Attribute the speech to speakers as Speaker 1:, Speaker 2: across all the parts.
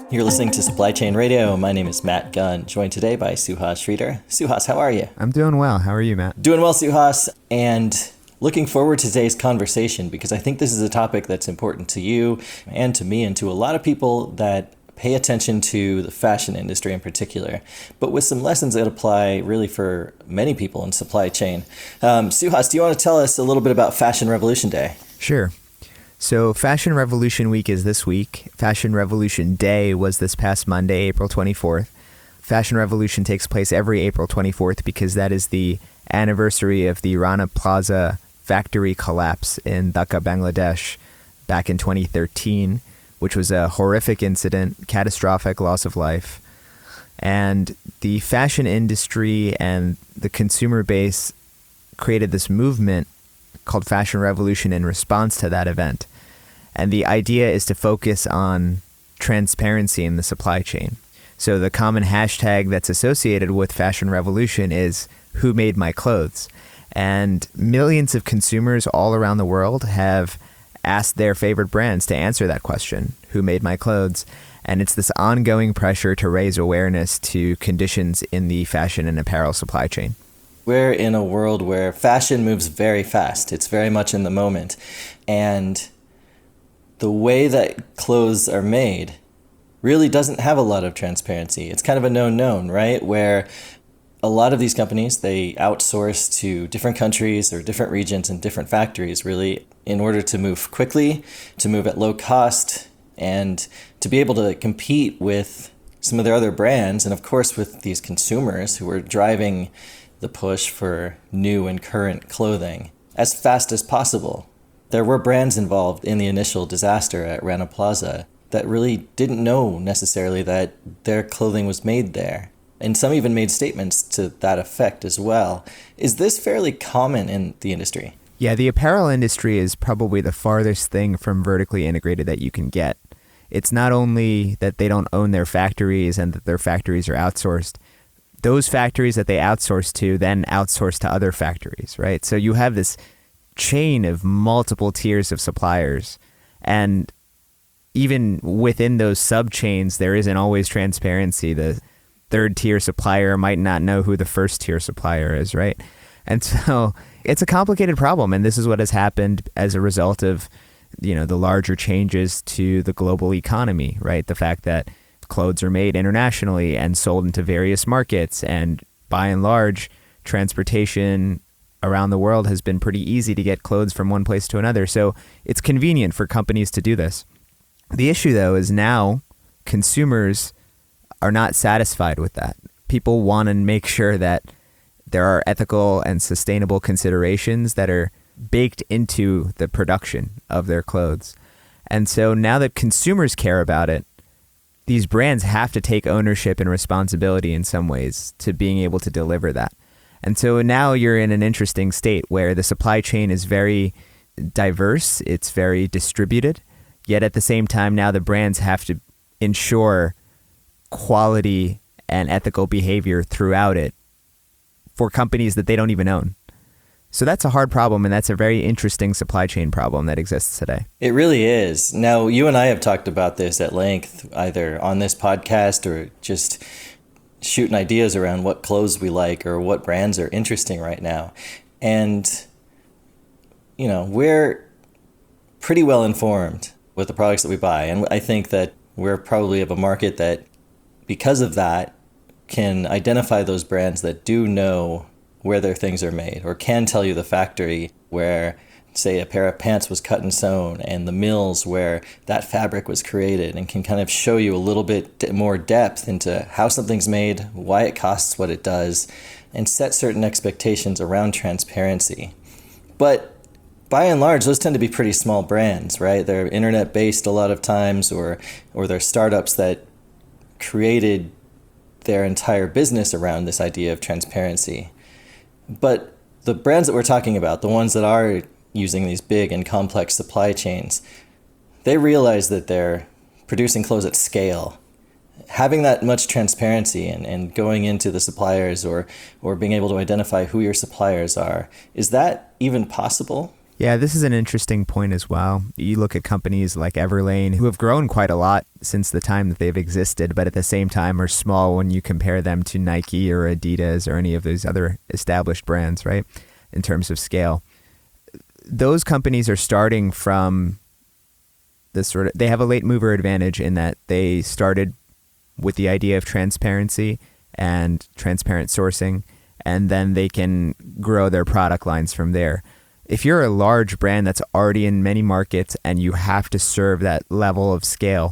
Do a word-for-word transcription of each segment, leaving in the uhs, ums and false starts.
Speaker 1: You're listening to Supply Chain Radio. My name is Matt Gunn, joined today by Suhas Sridhar. Suhas, how are you?
Speaker 2: I'm doing well. How are you, Matt?
Speaker 1: Doing well, Suhas, and looking forward to today's conversation because I think this is a topic that's important to you and to me and to a lot of people that pay attention to the fashion industry in particular, but with some lessons that apply really for many people in supply chain. Um, Suhas, do you want to tell us a little bit about Fashion Revolution Day?
Speaker 2: Sure. So Fashion Revolution Week is this week. Fashion Revolution Day was this past Monday, April twenty-fourth. Fashion Revolution takes place every April twenty-fourth because that is the anniversary of the Rana Plaza factory collapse in Dhaka, Bangladesh back in twenty thirteen, which was a horrific incident, catastrophic loss of life. And the fashion industry and the consumer base created this movement called Fashion Revolution in response to that event. And the idea is to focus on transparency in the supply chain. So the common hashtag that's associated with Fashion Revolution is "Who Made My Clothes?" And millions of consumers all around the world have asked their favorite brands to answer that question, "Who made my clothes?" And it's this ongoing pressure to raise awareness to conditions in the fashion and apparel supply chain.
Speaker 1: We're in a world where fashion moves very fast. It's very much in the moment. And the way that clothes are made really doesn't have a lot of transparency. It's kind of a known known, right? Where a lot of these companies, they outsource to different countries or different regions and different factories, really, in order to move quickly, to move at low cost, and to be able to compete with some of their other brands, and of course with these consumers who are driving the push for new and current clothing as fast as possible. There were brands involved in the initial disaster at Rana Plaza that really didn't know necessarily that their clothing was made there. And some even made statements to that effect as well. Is this fairly common in the industry?
Speaker 2: Yeah, the apparel industry is probably the farthest thing from vertically integrated that you can get. It's not only that they don't own their factories and that their factories are outsourced. Those factories that they outsource to then outsource to other factories, right? So you have this chain of multiple tiers of suppliers. And even within those sub-chains, there isn't always transparency. The third tier supplier might not know who the first tier supplier is, right? And so it's a complicated problem. And this is what has happened as a result of, you know, the larger changes to the global economy, right? The fact that clothes are made internationally and sold into various markets. And by and large, transportation around the world has been pretty easy to get clothes from one place to another. So it's convenient for companies to do this. The issue, though, is now consumers are not satisfied with that. People want to make sure that there are ethical and sustainable considerations that are baked into the production of their clothes. And so now that consumers care about it, these brands have to take ownership and responsibility in some ways to being able to deliver that. And so now you're in an interesting state where the supply chain is very diverse, it's very distributed, yet at the same time now the brands have to ensure quality and ethical behavior throughout it for companies that they don't even own. So that's a hard problem, and that's a very interesting supply chain problem that exists today.
Speaker 1: It really is. Now, you and I have talked about this at length, either on this podcast or just shooting ideas around what clothes we like or what brands are interesting right now. And, you know, we're pretty well informed with the products that we buy. And I think that we're probably of a market that, because of that, can identify those brands that do know where their things are made, or can tell you the factory where, say, a pair of pants was cut and sewn, and the mills where that fabric was created, and can kind of show you a little bit more depth into how something's made, why it costs what it does, and set certain expectations around transparency. But by and large, those tend to be pretty small brands, right? They're internet-based a lot of times, or or they're startups that created their entire business around this idea of transparency. But the brands that we're talking about, the ones that are using these big and complex supply chains, they realize that they're producing clothes at scale. Having that much transparency and, and going into the suppliers or or being able to identify who your suppliers are, is that even possible?
Speaker 2: Yeah, this is an interesting point as well. You look at companies like Everlane, who have grown quite a lot since the time that they've existed, but at the same time are small when you compare them to Nike or Adidas or any of those other established brands, right? In terms of scale. Those companies are starting from this sort of, they have a late mover advantage in that they started with the idea of transparency and transparent sourcing, and then they can grow their product lines from there. If you're a large brand that's already in many markets and you have to serve that level of scale,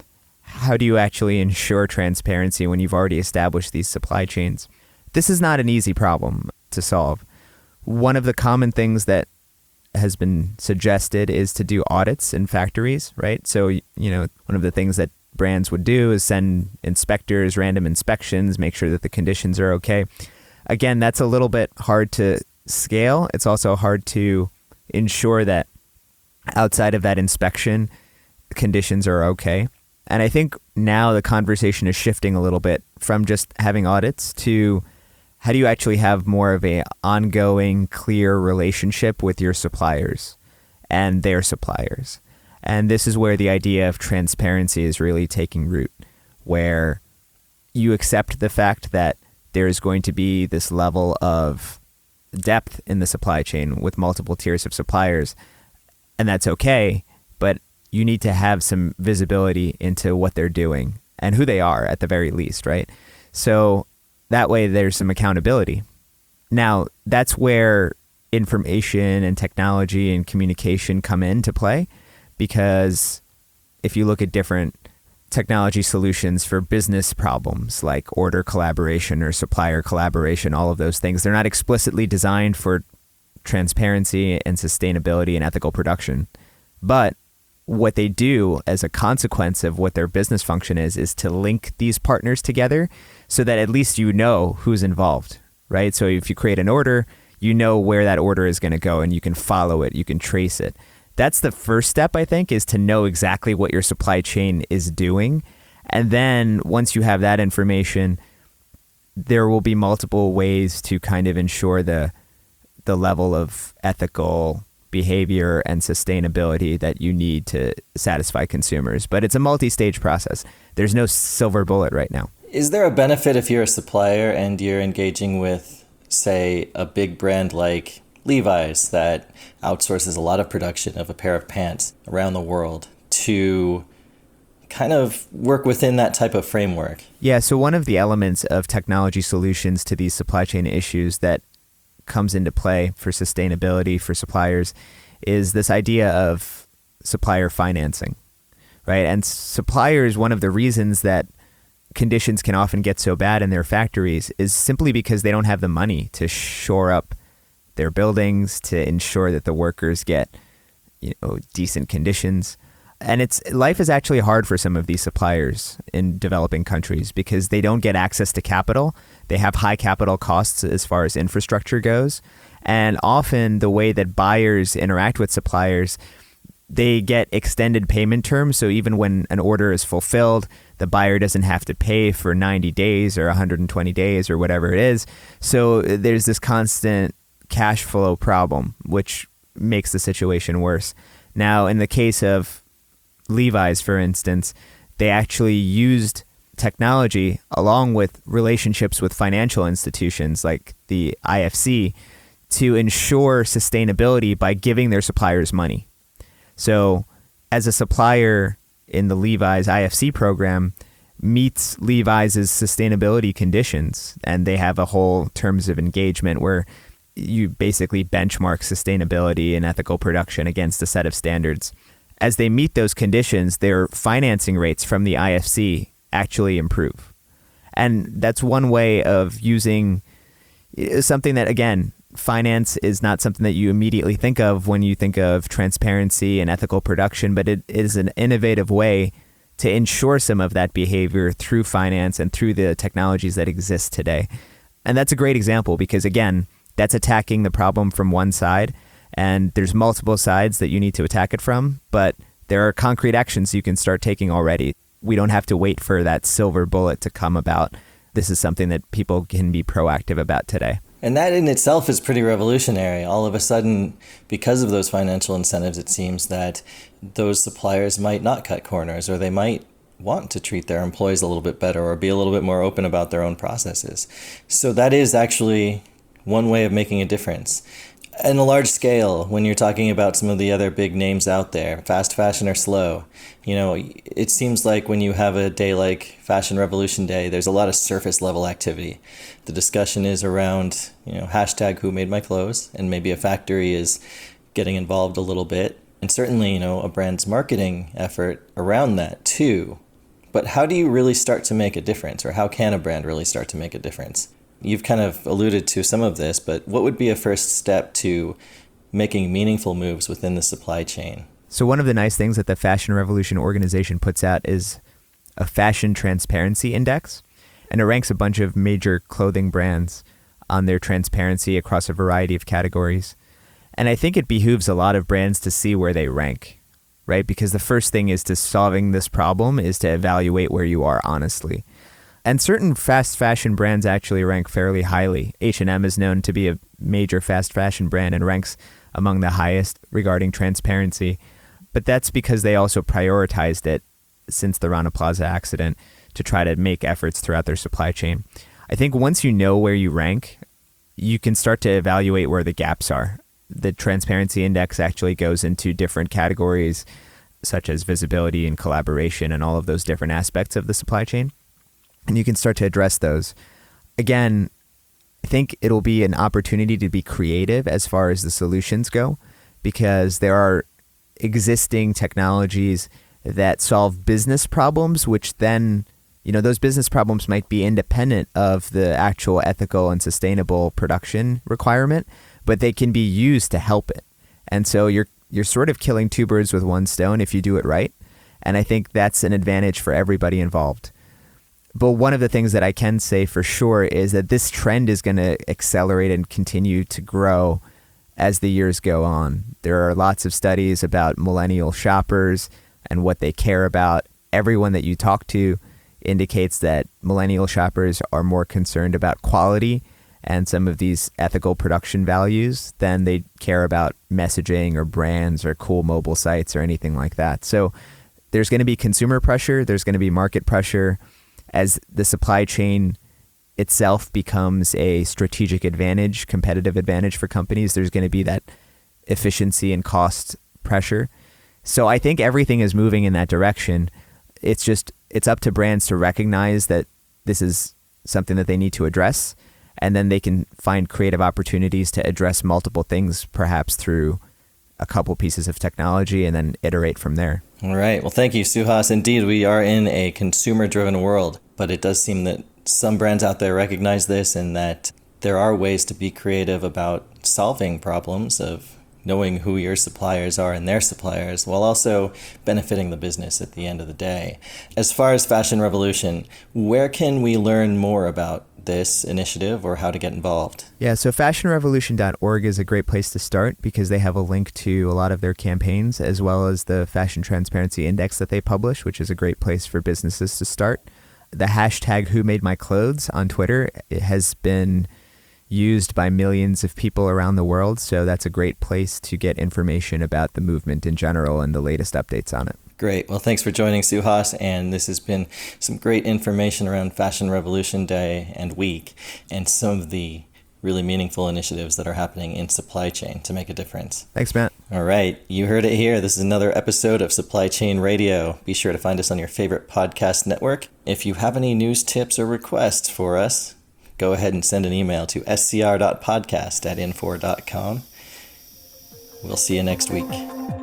Speaker 2: how do you actually ensure transparency when you've already established these supply chains? This is not an easy problem to solve. One of the common things that has been suggested is to do audits in factories, right? So, you know, one of the things that brands would do is send inspectors, random inspections, make sure that the conditions are okay. Again, that's a little bit hard to scale. It's also hard to ensure that outside of that inspection, conditions are okay. And I think now the conversation is shifting a little bit from just having audits to how do you actually have more of a ongoing, clear relationship with your suppliers and their suppliers. And this is where the idea of transparency is really taking root, where you accept the fact that there is going to be this level of depth in the supply chain with multiple tiers of suppliers, and that's okay, but you need to have some visibility into what they're doing and who they are at the very least, right? So that way there's some accountability. Now, that's where information and technology and communication come into play, because if you look at different technology solutions for business problems like order collaboration or supplier collaboration, all of those things, they're not explicitly designed for transparency and sustainability and ethical production. But what they do as a consequence of what their business function is, is to link these partners together so that at least you know who's involved, right? So if you create an order, you know where that order is going to go and you can follow it, you can trace it. That's the first step, I think, is to know exactly what your supply chain is doing. And then once you have that information, there will be multiple ways to kind of ensure the the level of ethical behavior and sustainability that you need to satisfy consumers. But it's a multi-stage process. There's no silver bullet right now.
Speaker 1: Is there a benefit if you're a supplier and you're engaging with, say, a big brand like Levi's that outsources a lot of production of a pair of pants around the world to kind of work within that type of framework?
Speaker 2: Yeah, so one of the elements of technology solutions to these supply chain issues that comes into play for sustainability for suppliers is this idea of supplier financing, right? And suppliers, one of the reasons that conditions can often get so bad in their factories is simply because they don't have the money to shore up their buildings, to ensure that the workers get, you know, decent conditions. And it's life is actually hard for some of these suppliers in developing countries because they don't get access to capital. They have high capital costs as far as infrastructure goes. And often the way that buyers interact with suppliers, they get extended payment terms. So even when an order is fulfilled, the buyer doesn't have to pay for ninety days or one hundred twenty days or whatever it is. So there's this constant cash flow problem, which makes the situation worse. Now, in the case of Levi's, for instance, they actually used technology along with relationships with financial institutions like the I F C to ensure sustainability by giving their suppliers money. So as a supplier in the Levi's I F C program meets Levi's sustainability conditions, and they have a whole terms of engagement where you basically benchmark sustainability and ethical production against a set of standards. As they meet those conditions, their financing rates from the I F C actually improve. And that's one way of using something that, again, finance is not something that you immediately think of when you think of transparency and ethical production, but it is an innovative way to ensure some of that behavior through finance and through the technologies that exist today. And that's a great example because, again, that's attacking the problem from one side, and there's multiple sides that you need to attack it from, but there are concrete actions you can start taking already. We don't have to wait for that silver bullet to come about. This is something that people can be proactive about today.
Speaker 1: And that in itself is pretty revolutionary. All of a sudden, because of those financial incentives, it seems that those suppliers might not cut corners, or they might want to treat their employees a little bit better or be a little bit more open about their own processes. So that is actually one way of making a difference. On a large scale, when you're talking about some of the other big names out there, fast fashion or slow, you know, it seems like when you have a day like Fashion Revolution Day, there's a lot of surface level activity. The discussion is around, you know, hashtag who made my clothes, and maybe a factory is getting involved a little bit. And certainly, you know, a brand's marketing effort around that too. But how do you really start to make a difference, or how can a brand really start to make a difference? You've kind of alluded to some of this, but what would be a first step to making meaningful moves within the supply chain?
Speaker 2: So one of the nice things that the Fashion Revolution organization puts out is a fashion transparency index, and it ranks a bunch of major clothing brands on their transparency across a variety of categories. And I think it behooves a lot of brands to see where they rank, right? Because the first thing is to solving this problem is to evaluate where you are honestly. And certain fast fashion brands actually rank fairly highly. H and M is known to be a major fast fashion brand and ranks among the highest regarding transparency. But that's because they also prioritized it since the Rana Plaza accident to try to make efforts throughout their supply chain. I think once you know where you rank, you can start to evaluate where the gaps are. The transparency index actually goes into different categories, such as visibility and collaboration and all of those different aspects of the supply chain. And you can start to address those. Again, I think it'll be an opportunity to be creative as far as the solutions go, because there are existing technologies that solve business problems, which then, you know, those business problems might be independent of the actual ethical and sustainable production requirement, but they can be used to help it. And so you're you're sort of killing two birds with one stone if you do it right. And I think that's an advantage for everybody involved. But one of the things that I can say for sure is that this trend is going to accelerate and continue to grow as the years go on. There are lots of studies about millennial shoppers and what they care about. Everyone that you talk to indicates that millennial shoppers are more concerned about quality and some of these ethical production values than they care about messaging or brands or cool mobile sites or anything like that. So there's going to be consumer pressure. There's going to be market pressure. As the supply chain itself becomes a strategic advantage, competitive advantage for companies, there's going to be that efficiency and cost pressure. So I think everything is moving in that direction. It's just, it's up to brands to recognize that this is something that they need to address, and then they can find creative opportunities to address multiple things, perhaps through a couple pieces of technology, and then iterate from there.
Speaker 1: All right. Well, thank you, Suhas. Indeed, we are in a consumer-driven world, but it does seem that some brands out there recognize this, and that there are ways to be creative about solving problems of knowing who your suppliers are and their suppliers, while also benefiting the business at the end of the day. As far as Fashion Revolution, where can we learn more about this initiative or how to get involved?
Speaker 2: Yeah, so fashion revolution dot org is a great place to start because they have a link to a lot of their campaigns, as well as the Fashion Transparency Index that they publish, which is a great place for businesses to start. The hashtag Who Made My Clothes on Twitter, it has been used by millions of people around the world, so that's a great place to get information about the movement in general and the latest updates on it.
Speaker 1: Great. Well, thanks for joining, Suhas, and this has been some great information around Fashion Revolution Day and week, and some of the really meaningful initiatives that are happening in supply chain to make a difference.
Speaker 2: Thanks, Matt.
Speaker 1: All right. You heard it here. This is another episode of Supply Chain Radio. Be sure to find us on your favorite podcast network. If you have any news, tips, or requests for us, go ahead and send an email to s c r dot podcast at infor dot com. We'll see you next week.